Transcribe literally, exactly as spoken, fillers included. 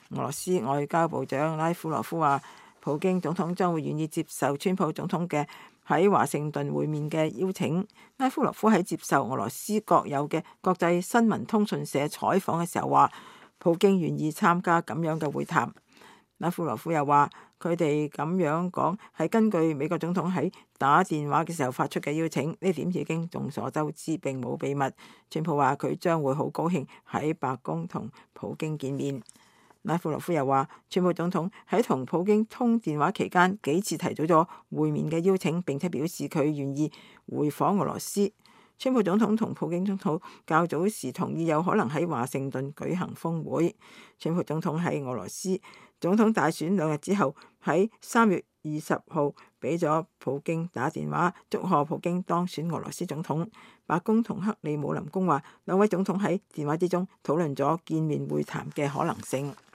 俄羅斯外交部長拉夫羅夫話，普京總統將會願意接受川普總統嘅喺華盛頓會面嘅邀請。拉夫羅夫喺接受俄羅斯國有嘅國際新聞通訊社採訪嘅時候話，普京願意參加咁樣嘅會談。拉夫羅夫又話，佢哋咁樣講係根據美國總統喺打電話嘅時候發出嘅邀請，呢點已經眾所周知，並冇秘密。川普話佢將會好高興喺白宮同普京見面。拉夫羅夫又話，川普總統喺同普京通電話期間幾次提早咗會面嘅邀請，並且表示佢願意回訪俄羅斯。川普總統同普京總統較早時同意有可能喺華盛頓舉行峰會。川普總統喺俄羅斯總統大選兩日之後，喺三月二十號俾咗普京打電話，祝賀普京當選俄羅斯總統。白宮同克里姆林宮話，兩位總統喺電話之中討論咗見面會談嘅可能性。